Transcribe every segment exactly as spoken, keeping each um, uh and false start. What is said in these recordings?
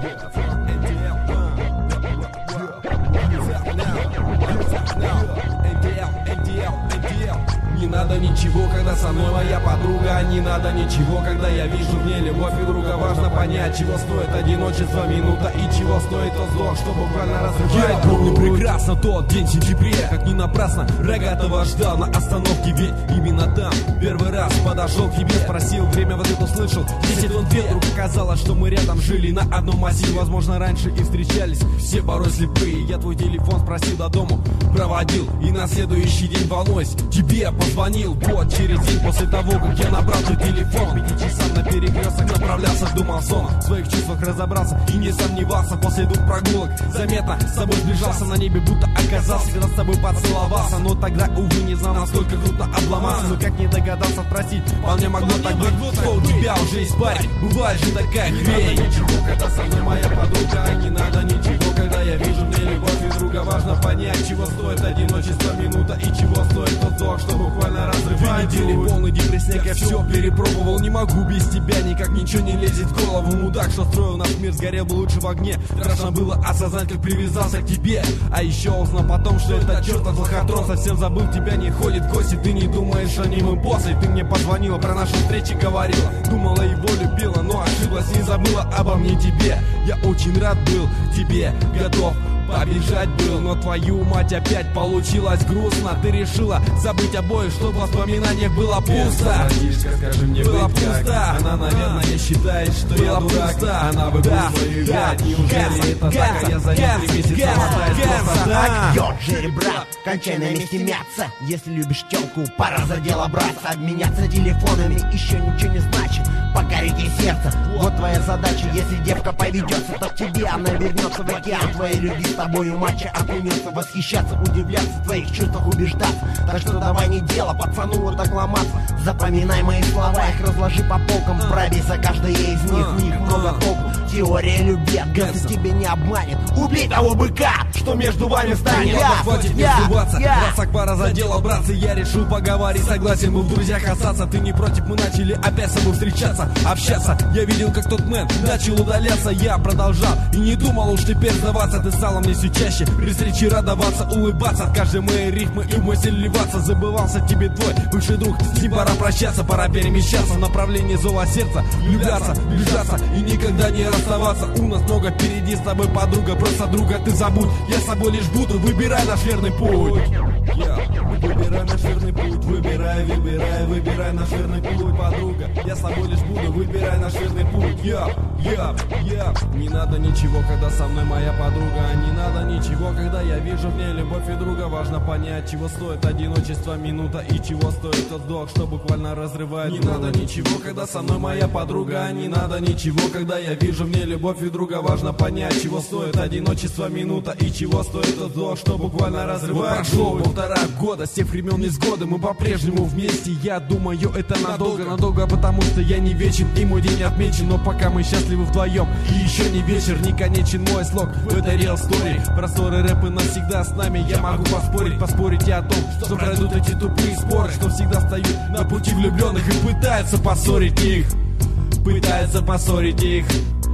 Не надо ничего, когда со мной моя подруга. Не надо ничего, когда я вижу в ней любовь и друга. Важно понять, чего стоит одиночество минута и чего стоит тот вздох, что буквально разрывает. Я помню прекрасно тот день в сентябре, как не напрасно рогатого ждал на остановке. Ведь именно там первый раз подошел к тебе, спросил, время в ответ услышал. Десять вон две, вдруг оказалось, что мы рядом жили на одном массиве. Возможно, раньше и встречались, все порой слепые. Я твой телефон спросил, до дому проводил, и на следующий день, волнуясь, тебе позвонил. Вот через день после того, как я набрал твой телефон, пяти часам на перекресток направлялся, думал сон, в своих чувствах разобрался и не сомневался. После двух прогулок заметно с собой сближался, на небе будто оказался, когда с тобой поцеловался. Но тогда, увы, не знал, насколько трудно обломаться. Но как не догадался спросить, вполне могло так быть, что у тебя уже есть парень. Бывает же такая хрень. Не надо ничего, когда со мной моя подруга. Не надо ничего, когда я вижу в ней любовь и друга. Важно понять, чего стоит одиночество минута и чего стоит тот вздох, что буквально разрывает. Две недели полный депрессняк, я все перепробовал. Не могу без тебя, никак ничего не лезет в голову. Мудак, что строил наш мир, сгорел бы лучше в огне. Страшно было осознать, как привязался к тебе. А еще узнал потом, что этот чертов лохотрон совсем забыл, тебя не ходит в гости. Ты не думаешь о нем и после. Ты мне позвонила, про наши встречи говорила, думала, его любила, но ошиблась, не забыла обо мне тебе. Я очень рад был тебе, готов побежать был, но твою мать опять получилось грустно. Ты решила забыть обоих, чтобы в воспоминаниях было пусто. Скажи мне, было пусто. Она, наверное, считает, что было я дурак. Пусто. Она выбрала свою играть. Неужели это так? А я за ней три месяца мотаюсь просто так. Йо, Джерри, брат, кончай на месте мяться. Если любишь телку, пора за дело браться. Обменяться телефонами еще ничего не значит. Покорить ей сердце, вот твоя задача. Если девка поведется, то к тебе она вернется в океан твоей любви. С тобою матча окунется, восхищаться, удивляться, в твоих чувствах убеждаться. Так что давай не дело, пацану вот так ломаться. Запоминай мои слова, их разложи по полкам. Пробей за каждое из них, в них много толку. Теория любви от газа тебя не обманет. Убей того быка, что между вами станет. Я, хватит не сдуваться, раз Акбара задела, братцы, я решил поговорить. Согласен был в друзьях остаться, ты не против, мы начали опять с собой встречаться, общаться. Я видел, как тот мэн начал удаляться, я продолжал и не думал уж теперь сдаваться. Ты стала мне все чаще при встрече радоваться, улыбаться от каждой моей рифмы и в мысль вливаться. Забывался тебе твой бывший друг, с ним пора прощаться, пора перемещаться в направлении злого сердца, влюбляться, влюбляться и никогда не расставаться. У нас много впереди с тобой, подруга, просто друга ты забудь. Я с собой лишь буду, выбирай наш верный путь. Yeah. Выбирай наш верный путь, выбирай, выбирай, выбирай наш верный путь, подруга. Я с тобой лишь буду, выбирай наш верный путь. Я, я, я. Не надо ничего, когда со мной моя подруга. Не надо ничего, когда я вижу в ней любовь и друга. Важно понять, чего стоит одиночество минута и чего стоит тот вздох, что буквально разрывает. Не надо ничего, когда со мной моя подруга. Не надо ничего, когда я вижу в ней любовь и друга. Важно понять, чего стоит одиночество минута и чего стоит тот вздох, что буквально разрывает. Прошло полтора года с тех времен несгоды, мы по-прежнему вместе. Я думаю, это надолго, надолго, потому что я не вечен и мой день отмечен. Но пока мы счастливы вдвоем, и еще не вечер, не конечен мой слог в этой real story. Просторы рэпы навсегда с нами, я могу поспорить, поспорить и о том, что пройдут эти тупые споры, что всегда встают на пути влюбленных и пытаются поссорить их. Пытаются поссорить их.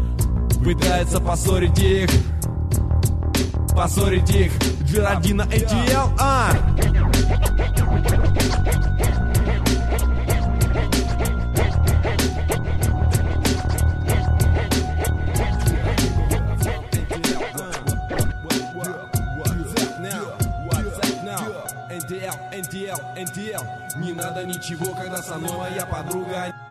Пытаются поссорить их. Поссорить их. Джерардина эй ти эл, а! эн ти эл, эн ти эл, эн ти эл. Не надо ничего, когда со мной моя подруга.